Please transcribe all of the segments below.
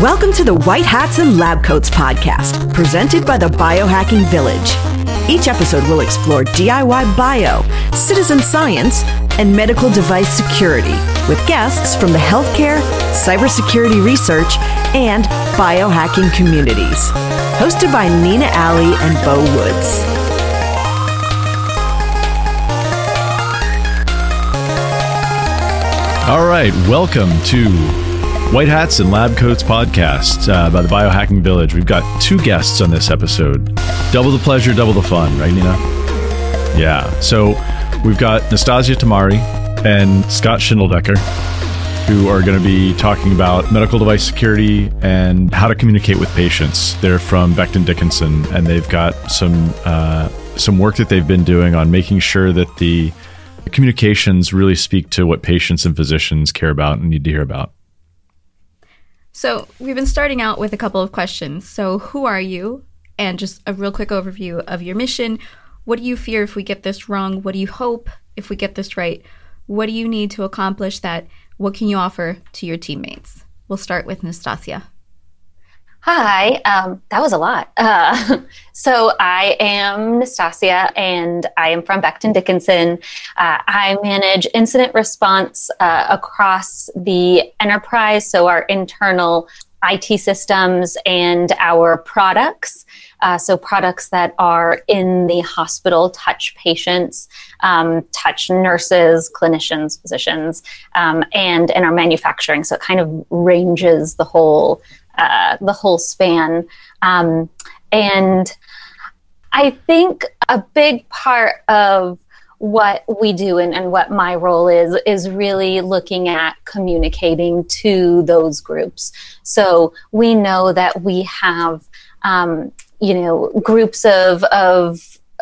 Welcome to the White Hats and Lab Coats podcast, presented by the Biohacking Village. Each episode will explore DIY bio, citizen science, and medical device security with guests from the healthcare, cybersecurity research, and biohacking communities. Hosted by Nina Alley and Bo Woods. All right, welcome to White Hats and Lab Coats podcast by the Biohacking Village. We've got two guests on this episode. Double the pleasure, double the fun, right, Nina? Yeah. So we've got Nastasia Tamari and Scott Schindeldecker, who are going to be talking about medical device security and how to communicate with patients. They're from Becton Dickinson, and they've got some work that they've been doing on making sure that the communications really speak to what patients and physicians care about and need to hear about. So we've been starting out with a couple of questions. So who are you? And just a real quick overview of your mission. What do you fear if we get this wrong? What do you hope if we get this right? What do you need to accomplish that? What can you offer to your teammates? We'll start with Nastasia. Hi, that was a lot. So I am Nastasia, and I am from Becton Dickinson. I manage incident response across the enterprise, so our internal IT systems and our products. So products that are in the hospital touch patients, touch nurses, clinicians, physicians, and in our manufacturing. So it kind of ranges the whole span. And I think a big part of what we do and what my role is really looking at communicating to those groups. So we know that we have, groups of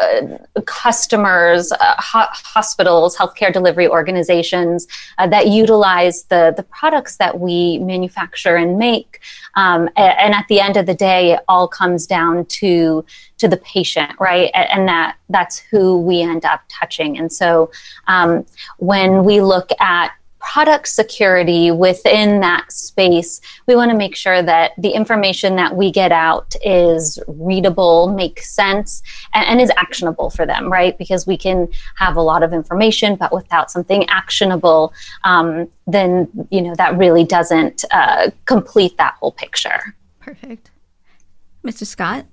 customers, hospitals, healthcare delivery organizations that utilize the products that we manufacture and make. And at the end of the day, it all comes down to the patient, right? And that's who we end up touching. And so when we look at product security within that space, we want to make sure that the information that we get out is readable, makes sense, and is actionable for them, right? Because we can have a lot of information, but without something actionable, then, that really doesn't complete that whole picture. Perfect. Mr. Scott?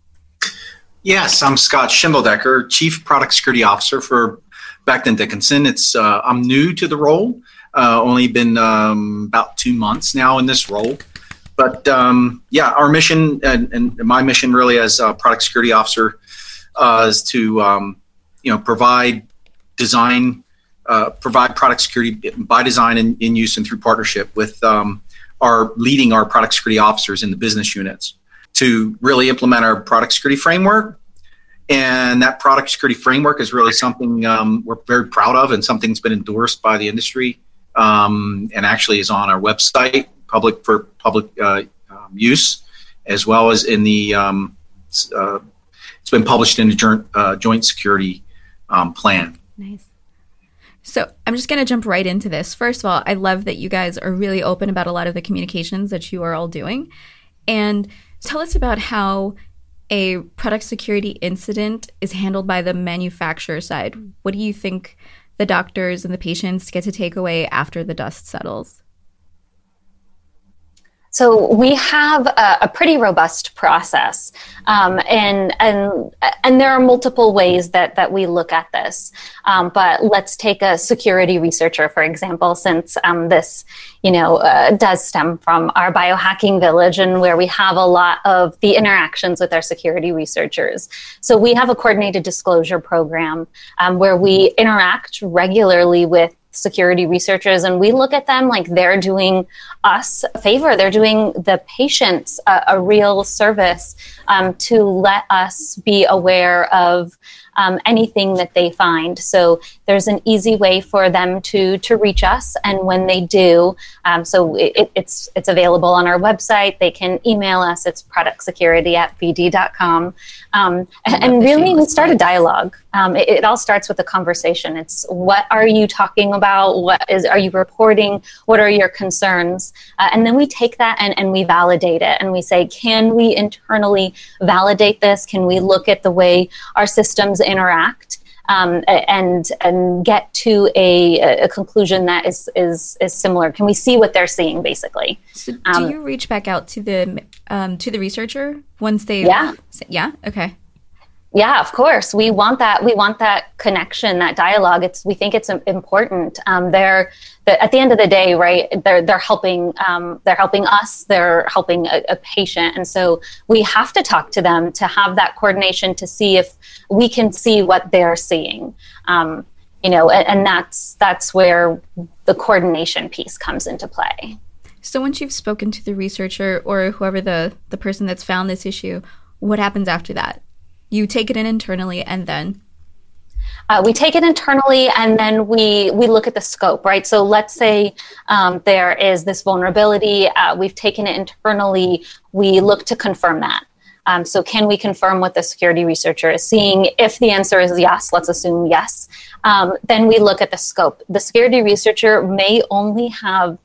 Yes, I'm Scott Schindeldecker, Chief Product Security Officer for Becton Dickinson. I'm new to the role. Only been about 2 months now in this role. But our mission and my mission really as a product security officer is to provide product security by design and in use and through partnership with our product security officers in the business units to really implement our product security framework. And that product security framework is really something we're very proud of and something that's been endorsed by the industry. And actually is on our website, public use, as well as in the it's been published in the joint security plan. Nice. So I'm just going to jump right into this. First of all, I love that you guys are really open about a lot of the communications that you are all doing. And tell us about how a product security incident is handled by the manufacturer side. What do you think the doctors and the patients get to take away after the dust settles? So we have a pretty robust process, and there are multiple ways that we look at this. But let's take a security researcher, for example, since this does stem from our Biohacking Village and where we have a lot of the interactions with our security researchers. So we have a coordinated disclosure program where we interact regularly with security researchers, and we look at them like they're doing us a favor. They're doing the patients a real service to let us be aware of anything that they find. So there's an easy way for them to reach us. And when they do, so it's available on our website. They can email us. It's productsecurity@bd.com. And really, we start a dialogue. It all starts with a conversation. It's, what are you talking about? Are you reporting? What are your concerns? And then we take that and we validate it. And we say, can we internally validate this? Can we look at the way our systems interact? And get to a conclusion that is similar? Can we see what they're seeing, basically? So do you reach back out to the researcher once they? Yeah. Okay. Yeah, of course. We want that connection, that dialogue. We think it's important. At the end of the day, right? They're helping us. They're helping a patient, and so we have to talk to them to have that coordination to see if we can see what they're seeing. And that's where the coordination piece comes into play. So once you've spoken to the researcher or whoever the person that's found this issue, what happens after that? You take it in internally, and then? We take it internally, and then we look at the scope, right? So let's say there is this vulnerability. We've taken it internally. We look to confirm that. So can we confirm what the security researcher is seeing? If the answer is yes, let's assume yes. Then we look at the scope. The security researcher may only have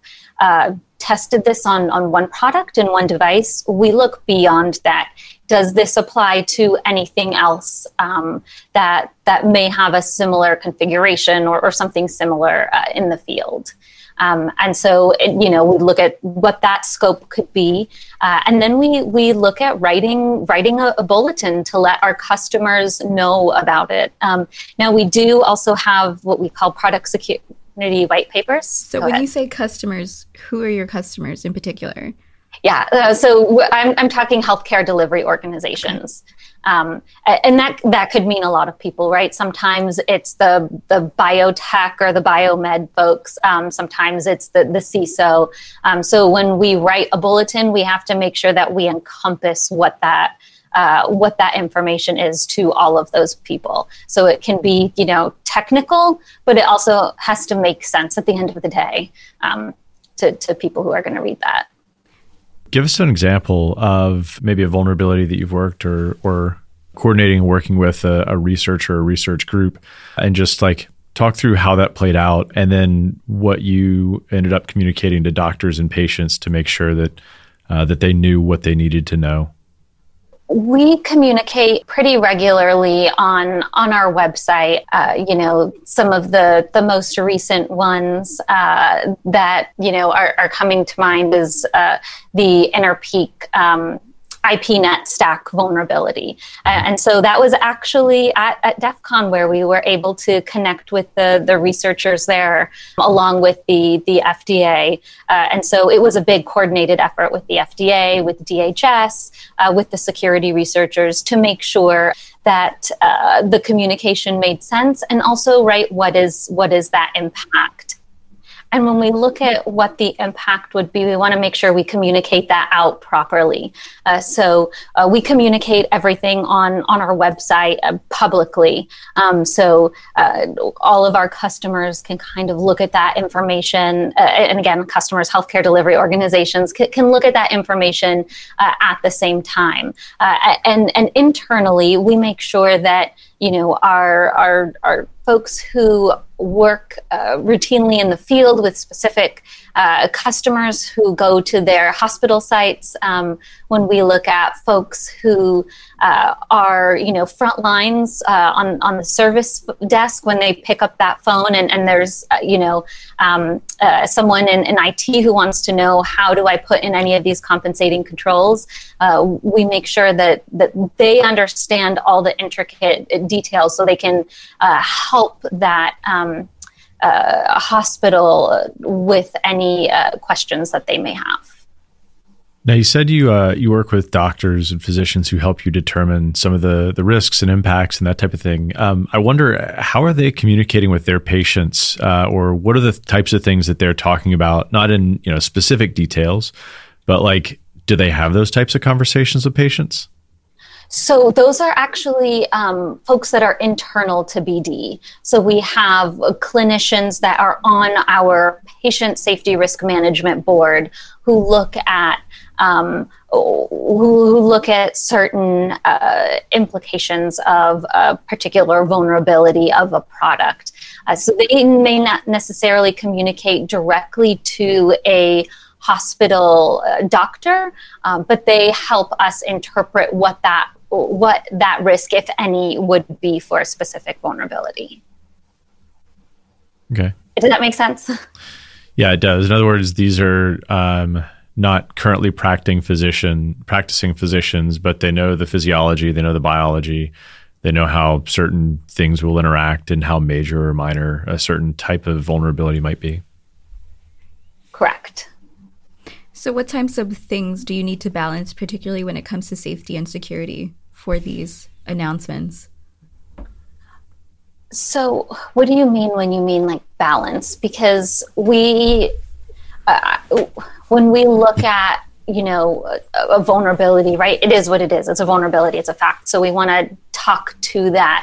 tested this on one product and one device. We look beyond that. Does this apply to anything else that may have a similar configuration or something similar in the field? And so, we look at what that scope could be. And then we look at writing a bulletin to let our customers know about it. Now, we do also have what we call product security white papers. So when you say customers, who are your customers in particular? Yeah, so I'm talking healthcare delivery organizations, and that could mean a lot of people, right? Sometimes it's the biotech or the biomed folks. Sometimes it's the CISO. So when we write a bulletin, we have to make sure that we encompass what that information is to all of those people. So it can be, technical, but it also has to make sense at the end of the day to people who are going to read that. Give us an example of maybe a vulnerability that you've worked or coordinating and working with a researcher or a research group, and just talk through how that played out, and then what you ended up communicating to doctors and patients to make sure that they knew what they needed to know. We communicate pretty regularly on our website. Some of the most recent ones that are coming to mind is the Interpeak IPNet stack vulnerability. And so that was actually at DEF CON where we were able to connect with the researchers there along with the FDA. And so it was a big coordinated effort with the FDA, with DHS, with the security researchers to make sure that the communication made sense, and also, right, what is that impact? And when we look at what the impact would be, we want to make sure we communicate that out properly. So we communicate everything on our website publicly. So all of our customers can kind of look at that information. And again, customers, healthcare delivery organizations can look at that information at the same time. And internally, we make sure that our folks who work routinely in the field with specific customers who go to their hospital sites. When we look at folks who are, front lines on the service desk when they pick up that phone, and there's, someone in IT who wants to know, how do I put in any of these compensating controls? We make sure that they understand all the intricate details so they can help that hospital with any questions that they may have. Now, you said you work with doctors and physicians who help you determine some of the risks and impacts and that type of thing. I wonder, how are they communicating with their patients, or what are the types of things that they're talking about? Not in specific details, but do they have those types of conversations with patients? So those are actually folks that are internal to BD. So we have clinicians that are on our patient safety risk management board who look at certain implications of a particular vulnerability of a product. So they may not necessarily communicate directly to a hospital doctor, but they help us interpret what that risk, if any, would be for a specific vulnerability. Okay. Does that make sense? Yeah, it does. In other words, these are not currently practicing physicians, but they know the physiology, they know the biology, they know how certain things will interact and how major or minor a certain type of vulnerability might be. Correct. So what types of things do you need to balance, particularly when it comes to safety and security for these announcements? So what do you mean when you mean like balance? Because when we look at, a vulnerability, right? It is what it is. It's a vulnerability. It's a fact. So we want to talk to that.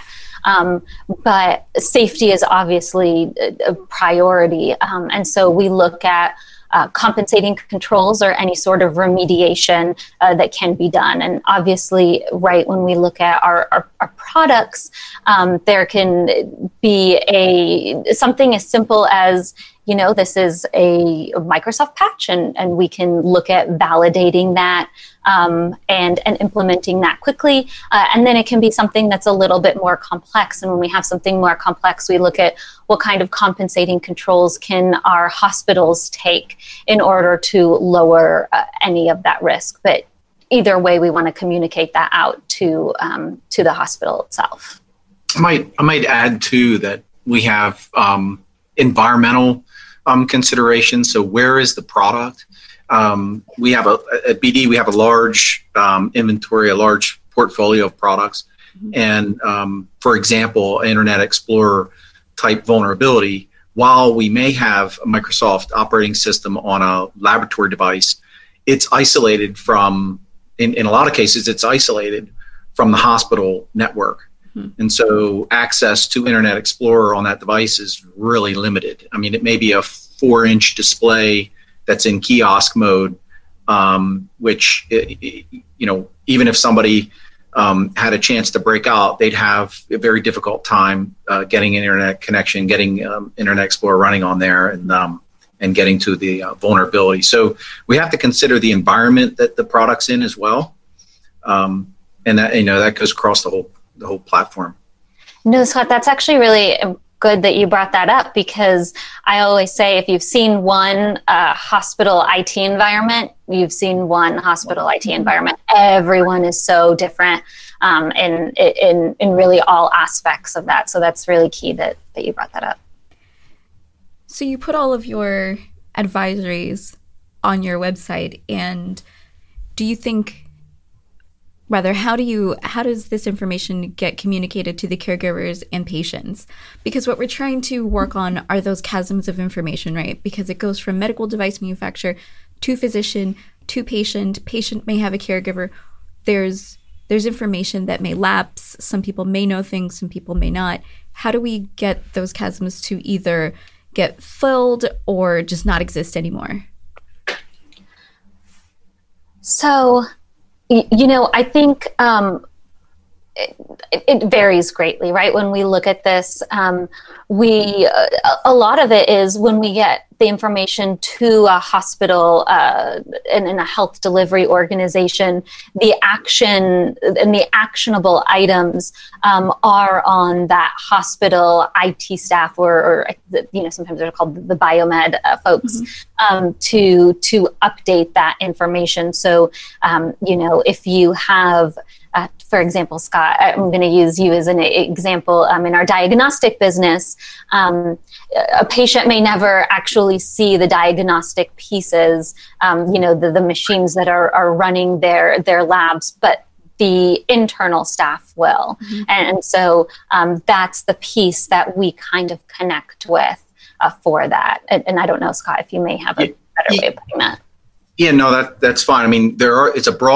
But safety is obviously a priority. And so we look at compensating controls or any sort of remediation that can be done. And obviously, right, when we look at our products, there can be something as simple as, this is a Microsoft patch, and we can look at validating that and implementing that quickly. And then it can be something that's a little bit more complex. And when we have something more complex, we look at what kind of compensating controls can our hospitals take in order to lower any of that risk. But either way, we want to communicate that out to the hospital itself. I might add too that we have environmental considerations. So where is the product? We have at BD, we have a large inventory, a large portfolio of products. And for example, Internet Explorer type vulnerability, while we may have a Microsoft operating system on a laboratory device, it's isolated from, in a lot of cases, it's isolated from the hospital network. And so access to Internet Explorer on that device is really limited. I mean, it may be a 4-inch display that's in kiosk mode, which, even if somebody had a chance to break out, they'd have a very difficult time getting an internet connection, getting Internet Explorer running on there, and getting to the vulnerability. So we have to consider the environment that the product's in as well, and that goes across the whole platform. No, Scott, that's actually really good that you brought that up, because I always say if you've seen one hospital IT environment, you've seen one hospital IT environment. Everyone is so different in really all aspects of that. So that's really key that you brought that up. So you put all of your advisories on your website, and do you think, rather, how does this information get communicated to the caregivers and patients? Because what we're trying to work on are those chasms of information, right? Because it goes from medical device manufacturer to physician to patient. Patient may have a caregiver. There's information that may lapse. Some people may know things, some people may not. How do we get those chasms to either get filled or just not exist anymore? So, I think it varies greatly, right? When we look at this, a lot of it is when we get the information to a hospital and in a health delivery organization, the action and the actionable items are on that hospital IT staff or sometimes they're called the biomed folks to update that information. So, if you have for example, Scott, I'm going to use you as an example. In our diagnostic business, a patient may never actually see the diagnostic pieces, the machines that are running their labs, but the internal staff will. Mm-hmm. And so that's the piece that we kind of connect with for that. And I don't know, Scott, if you may have a better way of putting that. Yeah, no, that's fine. I mean, it's a broad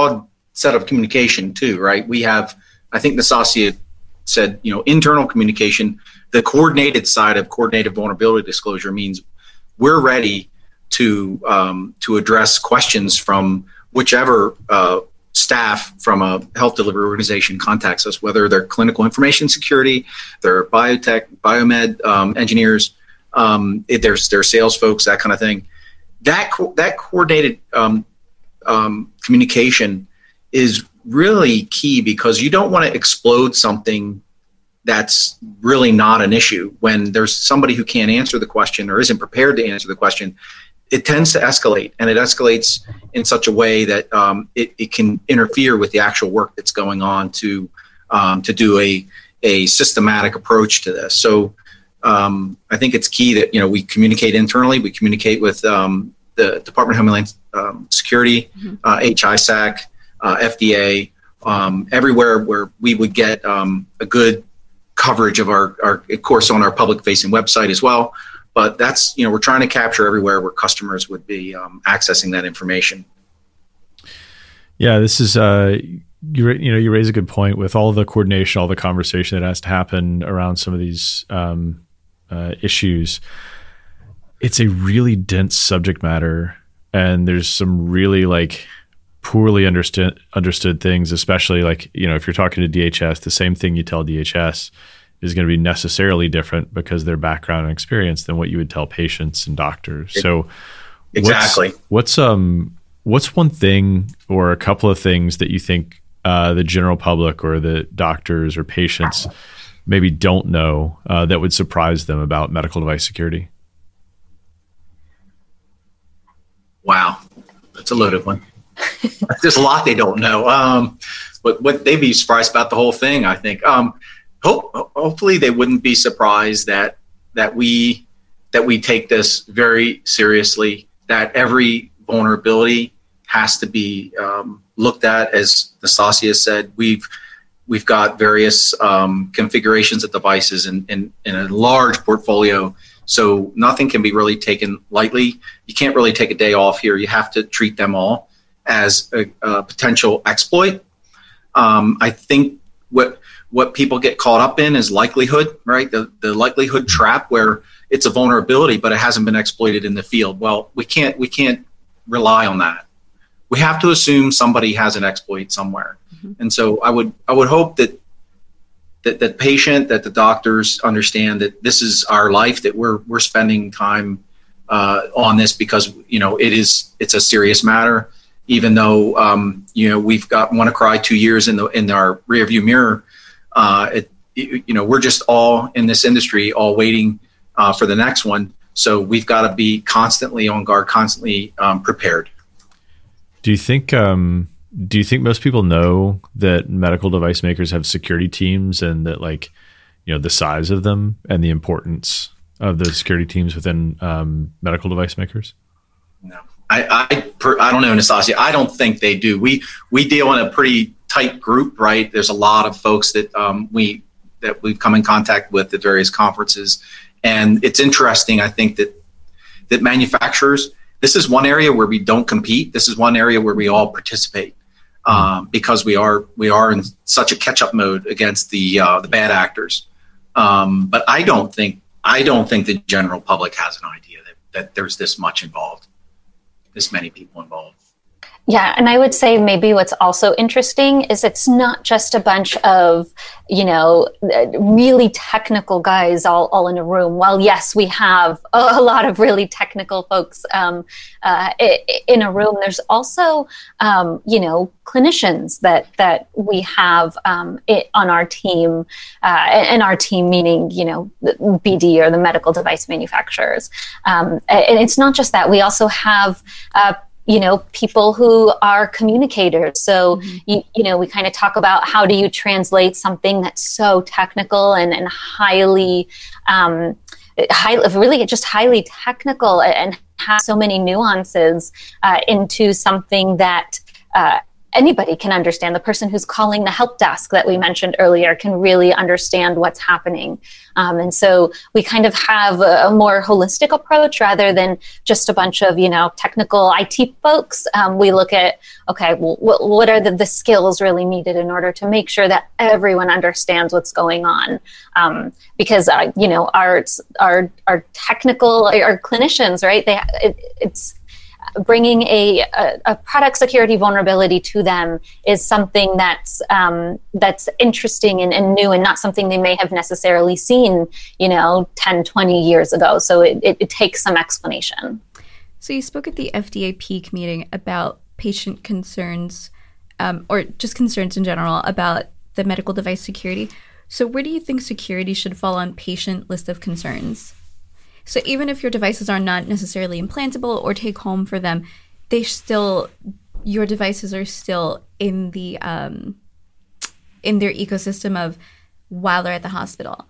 set of communication too, right? We have, I think Nastasia said, internal communication. The coordinated side of coordinated vulnerability disclosure means we're ready to address questions from whichever staff from a health delivery organization contacts us, whether they're clinical information security, they're biotech, biomed engineers, their sales folks, that kind of thing. That coordinated communication is really key, because you don't want to explode something that's really not an issue. When there's somebody who can't answer the question or isn't prepared to answer the question, it tends to escalate, and it escalates in such a way that it can interfere with the actual work that's going on to do a systematic approach to this. So I think it's key that we communicate internally, we communicate with the Department of Homeland Security, HISAC, FDA, everywhere where we would get a good coverage of our of course on our public facing website as well. But that's, we're trying to capture everywhere where customers would be accessing that information. Yeah, this is, you raise a good point with all the coordination, all the conversation that has to happen around some of these issues. It's a really dense subject matter, and there's some really poorly understood things, especially if you're talking to DHS, the same thing you tell DHS is going to be necessarily different because their background and experience than what you would tell patients and doctors. So exactly. What's one thing or a couple of things that you think the general public or the doctors or patients maybe don't know that would surprise them about medical device security? Wow. That's a loaded one. There's a lot they don't know. But what they'd be surprised about the whole thing, I think. Hopefully they wouldn't be surprised that we take this very seriously, that every vulnerability has to be looked at. As Nastasia said, we've got various configurations of devices in a large portfolio, so nothing can be really taken lightly. You can't really take a day off here. You have to treat them all as a potential exploit. I think what people get caught up in is likelihood, right? The likelihood trap, where it's a vulnerability, but it hasn't been exploited in the field. Well, we can't rely on that. We have to assume somebody has an exploit somewhere. Mm-hmm. And so I would hope that the patient, that the doctors understand that this is our life, that we're spending time on this because it's a serious matter. Even though we've got WannaCry 2 years in our rearview mirror, we're just all in this industry, all waiting for the next one. So we've got to be constantly on guard, constantly prepared. Do you think most people know that medical device makers have security teams, and that the size of them and the importance of the security teams within medical device makers? No. I don't know, Nastasia. I don't think they do. We deal in a pretty tight group, right? There's a lot of folks that we've come in contact with at various conferences, and it's interesting. I think that manufacturers, this is one area where we don't compete. This is one area where we all participate because we are in such a catch-up mode against the bad actors. But I don't think the general public has an idea that there's this much involved. This many people involved. Yeah, and I would say maybe what's also interesting is it's not just a bunch of, really technical guys all in a room. While yes, we have a lot of really technical folks in a room, there's also, clinicians that we have on our team, and our team meaning, the BD or the medical device manufacturers. And it's not just that. We also have people who are communicators. So, we kind of talk about how do you translate something that's so technical and highly technical and has so many nuances into something that anybody can understand. The person who's calling the help desk that we mentioned earlier can really understand what's happening. And so we kind of have a more holistic approach rather than just a bunch of, technical IT folks. We look at, okay, well, what are the skills really needed in order to make sure that everyone understands what's going on? Because, our technical, our clinicians, right? It's bringing a product security vulnerability to them is something that's interesting and new, and not something they may have necessarily seen, 10, 20 years ago. So it takes some explanation. So you spoke at the FDA peak meeting about patient concerns, or just concerns in general about the medical device security. So where do you think security should fall on patient list of concerns? So even if your devices are not necessarily implantable or take home for them, your devices are still in the in their ecosystem of while they're at the hospital.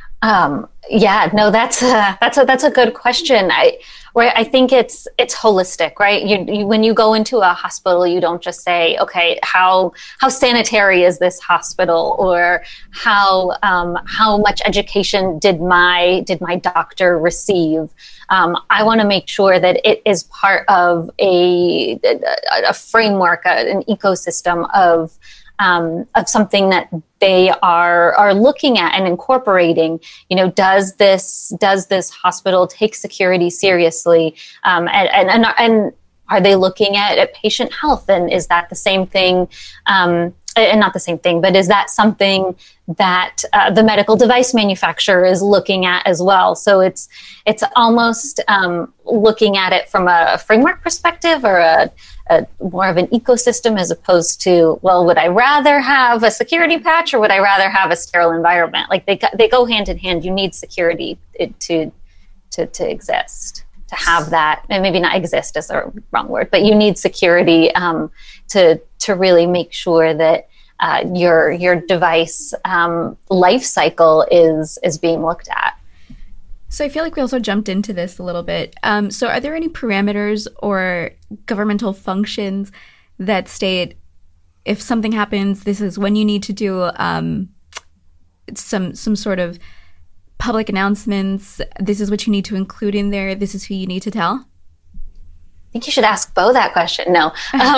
That's a good question. I think it's holistic, right? You when you go into a hospital, you don't just say, okay, how sanitary is this hospital, or how much education did my doctor receive? I want to make sure that it is part of a framework, an ecosystem of something that they are looking at and incorporating. Does this hospital take security seriously? And are they looking at patient health? And is that the same thing? And not the same thing, but is that something that the medical device manufacturer is looking at as well? So it's almost looking at it from a framework perspective, or a more of an ecosystem, as opposed to, well, would I rather have a security patch, or would I rather have a sterile environment? Like they go hand in hand. You need security to exist, to have that, and maybe not exist is the wrong word, but you need security to really make sure that your device life cycle is being looked at. So I feel like we also jumped into this a little bit. So are there any parameters or governmental functions that state, if something happens, this is when you need to do some sort of public announcements, this is what you need to include in there, this is who you need to tell? I think you should ask Bo that question. No.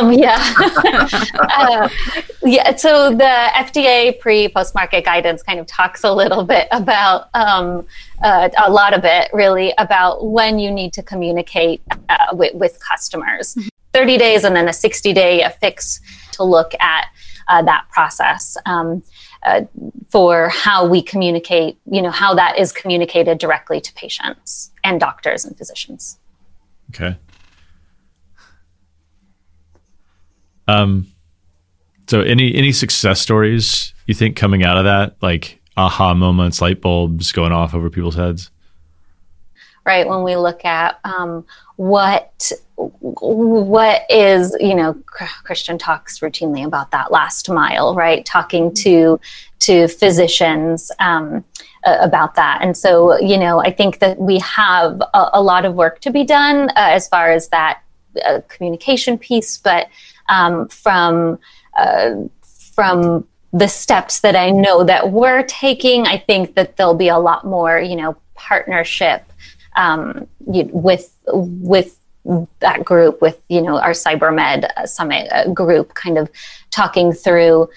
So the FDA post-market guidance kind of talks a little bit about, a lot of it really, about when you need to communicate with customers. 30 days and then a 60-day affix to look at that process for how we communicate, how that is communicated directly to patients and doctors and physicians. Okay. So any success stories you think coming out of that, like aha moments, light bulbs going off over people's heads? Right. When we look at what is, Christian talks routinely about that last mile, right? Talking to physicians about that. And so, I think that we have a lot of work to be done as far as that communication piece, but from the steps that I know that we're taking, I think that there'll be a lot more, partnership with that group, with our CyberMed Summit group, kind of talking through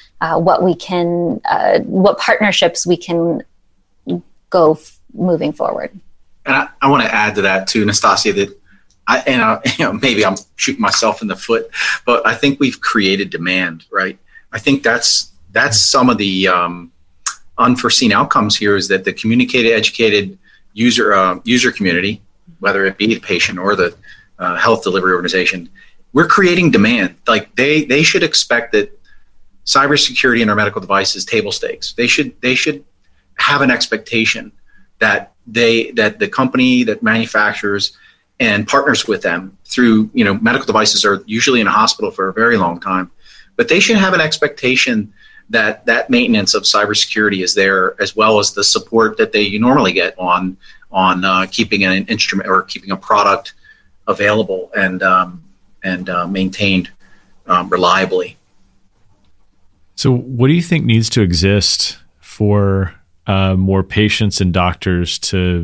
what partnerships we can go moving forward. And I want to add to that too, Nastasia, that maybe I'm shooting myself in the foot, but I think we've created demand, right? I think that's some of the unforeseen outcomes here, is that the communicated, educated user community, whether it be the patient or the health delivery organization, we're creating demand. Like they should expect that cybersecurity in our medical device is table stakes. They should have an expectation that the company that manufactures and partners with them through, medical devices are usually in a hospital for a very long time, but they should have an expectation that maintenance of cybersecurity is there, as well as the support that they normally get on keeping an instrument or keeping a product available and maintained reliably. So what do you think needs to exist for more patients and doctors to,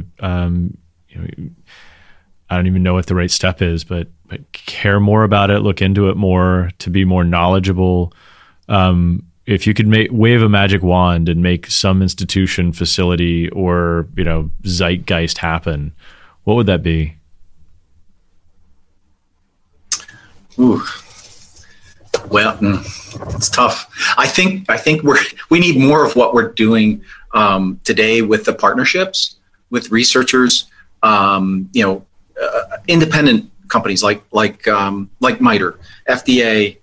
I don't even know what the right step is, but care more about it, look into it more, to be more knowledgeable? If you could wave a magic wand and make some institution, facility, or zeitgeist happen, what would that be? Ooh, well, it's tough. I think we need more of what we're doing today with the partnerships with researchers. Independent companies like MITRE, FDA,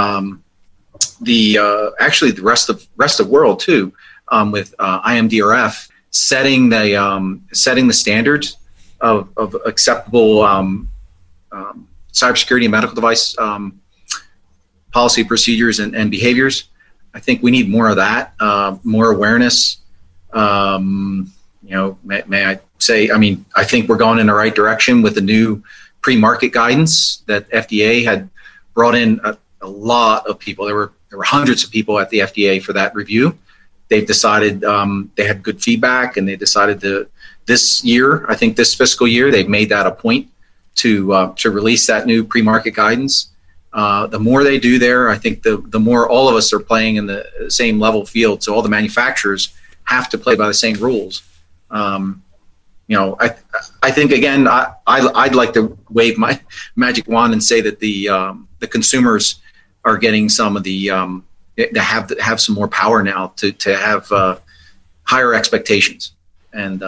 the rest of world too, with IMDRF setting the standards of acceptable cybersecurity and medical device policy, procedures, and behaviors. I think we need more of that, more awareness. May I say, I think we're going in the right direction with the new pre-market guidance that FDA had brought in a lot of people. There were hundreds of people at the FDA for that review. They've decided they had good feedback, and they decided this year, I think this fiscal year, they've made that a point to release that new pre-market guidance. The more they do there, I think the more all of us are playing in the same level field. So all the manufacturers have to play by the same rules. I think, again, I'd like to wave my magic wand and say that the consumers are getting some of the have some more power now to have higher expectations and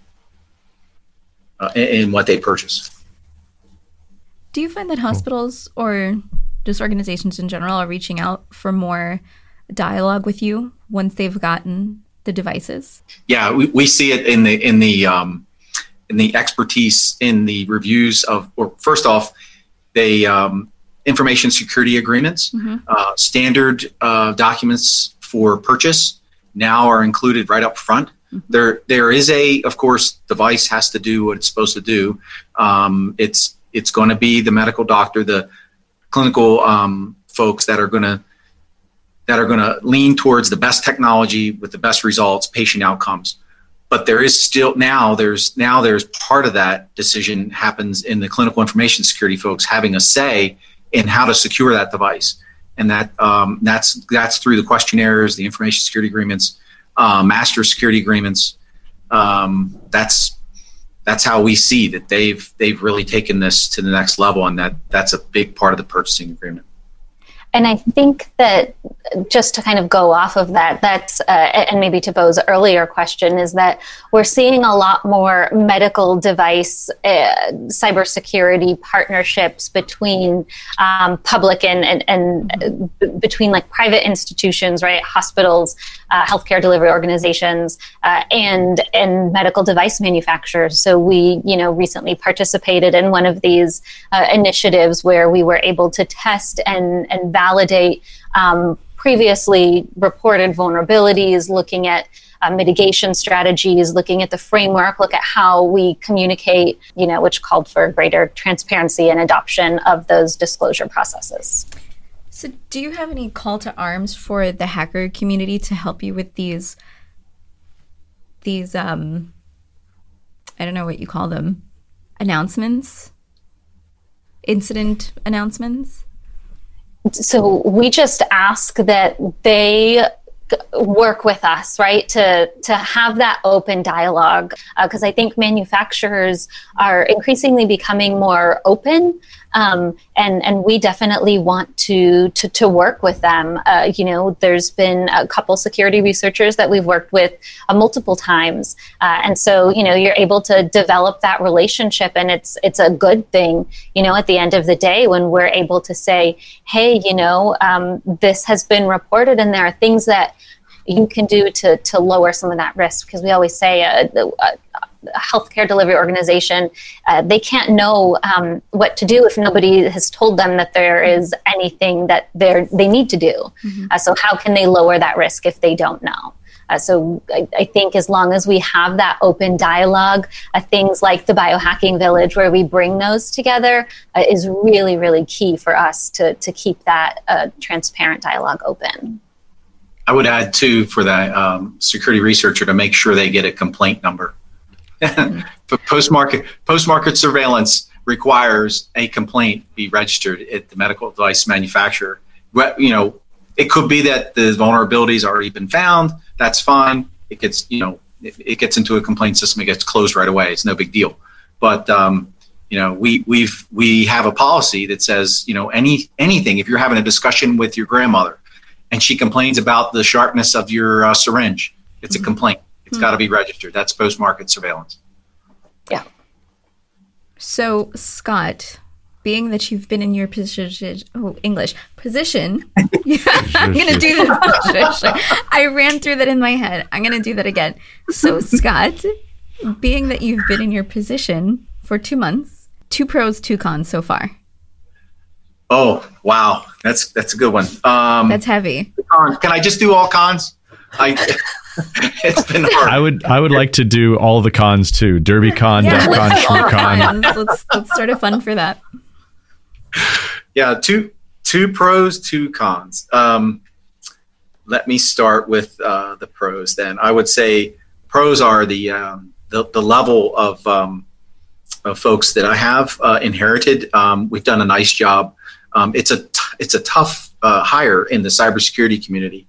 in what they purchase. Do you find that hospitals or just organizations in general are reaching out for more dialogue with you once they've gotten the devices? Yeah, we see it in the expertise in the reviews first off, they information security agreements, standard documents for purchase now are included right up front. Mm-hmm. There is of course, device has to do what it's supposed to do. It's going to be the medical doctor, the clinical folks that are going to lean towards the best technology with the best results, patient outcomes. But there is still there's part of that decision happens in the clinical information security folks having a say in how to secure that device, and that's through the questionnaires, the information security agreements, master security agreements. That's how we see that they've really taken this to the next level, and that's a big part of the purchasing agreement. And I think that just to kind of go off of that's and maybe to Bo's earlier question, is that we're seeing a lot more medical device cybersecurity partnerships between public and between like private institutions, right? Hospitals, healthcare delivery organizations, and medical device manufacturers. So we, recently participated in one of these initiatives where we were able to test and validate previously reported vulnerabilities, looking at mitigation strategies, looking at the framework, look at how we communicate, which called for greater transparency and adoption of those disclosure processes. So do you have any call to arms for the hacker community to help you with these I don't know what you call them, incident announcements? So we just ask that they work with us, right, to have that open dialogue, because I think manufacturers are increasingly becoming more open, and we definitely want to work with them. There's been a couple security researchers that we've worked with multiple times, and so you're able to develop that relationship, and it's a good thing. At the end of the day, when we're able to say, hey, this has been reported, and there are things that you can do to lower some of that risk, because we always say a healthcare delivery organization, they can't know what to do if nobody has told them that there is anything that they need to do. Mm-hmm. So how can they lower that risk if they don't know? So I think as long as we have that open dialogue, things like the Biohacking Village, where we bring those together, is really, really key for us to keep that transparent dialogue open. I would add too for the security researcher to make sure they get a complaint number. But post-market surveillance requires a complaint be registered at the medical device manufacturer. But, it could be that the vulnerabilities already been found. That's fine. It gets, it gets into a complaint system. It gets closed right away. It's no big deal. But we have a policy that says, anything. If you're having a discussion with your grandmother and she complains about the sharpness of your syringe, it's a complaint. It's got to be registered. That's post-market surveillance. Yeah. So, Scott, being that you've been in your position, I'm going to do this. I ran through that in my head. I'm going to do that again. So, Scott, being that you've been in your position for 2 months, 2 pros, 2 cons so far. Oh, wow. That's a good one. That's heavy. Can I just do all cons? It's been hard. I would like to do all the cons too. Derby con, Def con, Schmidt con. Let's start a fun for that. Yeah, two pros, 2 cons. Let me start with the pros then. I would say pros are the level of folks that I have inherited. We've done a nice job. It's a tough hire in the cybersecurity community.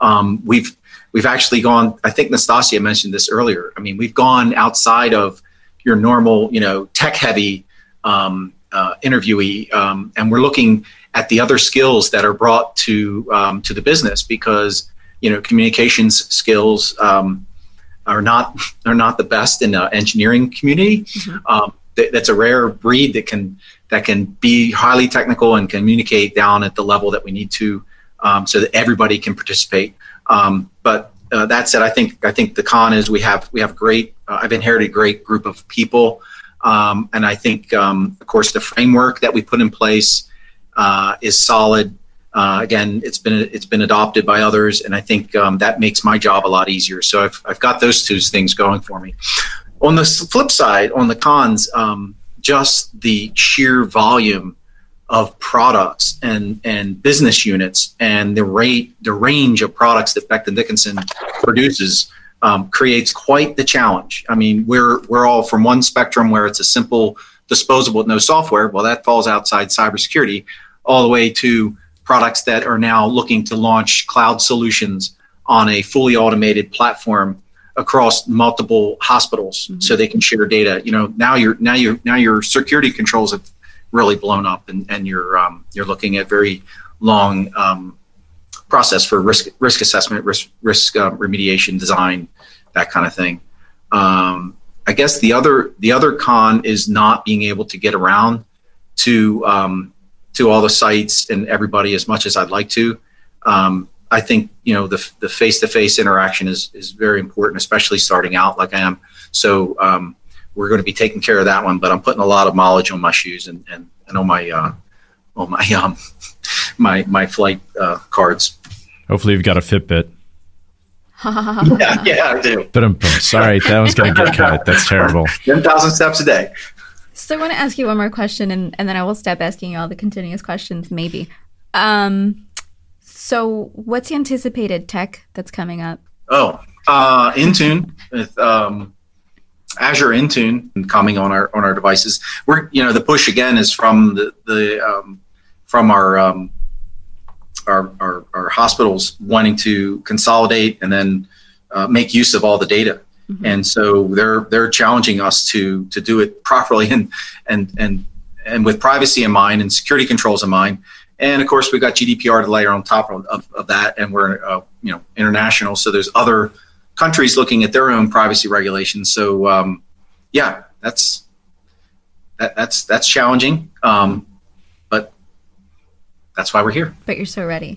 We've actually gone, I think Nastasia mentioned this earlier. I mean, we've gone outside of your normal, tech heavy interviewee, and we're looking at the other skills that are brought to the business because, communications skills are not the best in the engineering community. That's a rare breed that can be highly technical and communicate down at the level that we need to, so that everybody can participate. But that said, I think the con is we have great. I've inherited a great group of people, and I think of course the framework that we put in place is solid. Again, it's been adopted by others, and I think that makes my job a lot easier. So I've got those 2 things going for me. On the flip side, on the cons, just the sheer volume of products and business units and the range of products that Becton Dickinson produces creates quite the challenge. I mean, we're all from one spectrum where it's a simple disposable with no software. Well, that falls outside cybersecurity, all the way to products that are now looking to launch cloud solutions on a fully automated platform across multiple hospitals, so they can share data. Now your security controls have really blown up, and you're looking at very long process for risk assessment, risk remediation, design, that kind of thing. I guess the other con is not being able to get around to all the sites and everybody as much as I'd like to. I think the face-to-face interaction is very important, especially starting out like I am. So we're going to be taking care of that one, but I'm putting a lot of mileage on my shoes and on my flight cards. Hopefully you've got a Fitbit. yeah, I do. But I'm sorry, that was going to get cut. That's terrible. 10,000 steps a day. So I want to ask you one more question, and then I will stop asking you all the continuous questions, maybe. So what's the anticipated tech that's coming up? Intune with Azure Intune coming on our devices. We're the push again is from from our hospitals wanting to consolidate and then make use of all the data. Mm-hmm. And so they're challenging us to do it properly and with privacy in mind and security controls in mind. And of course, we've got GDPR to layer on top of that, and we're international. So there's other countries looking at their own privacy regulations. So that's challenging, but that's why we're here. But you're so ready.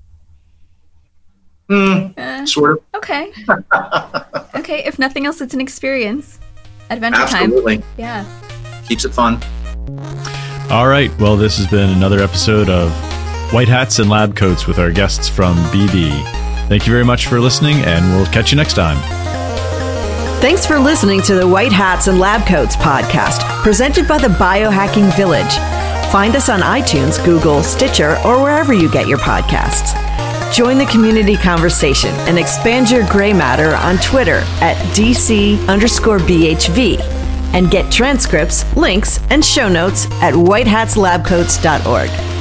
Sort of. Okay. Okay. If nothing else, it's an experience. Adventure Absolutely. time. Yeah. Keeps it fun. All right. Well, this has been another episode of White Hats and Lab Coats with our guests from BD. Thank you very much for listening, and we'll catch you next time. Thanks for listening to the White Hats and Lab Coats podcast, presented by the Biohacking Village. Find us on iTunes, Google, Stitcher, or wherever you get your podcasts. Join the community conversation and expand your gray matter on Twitter at DC_BHV and get transcripts, links, and show notes at whitehatslabcoats.org.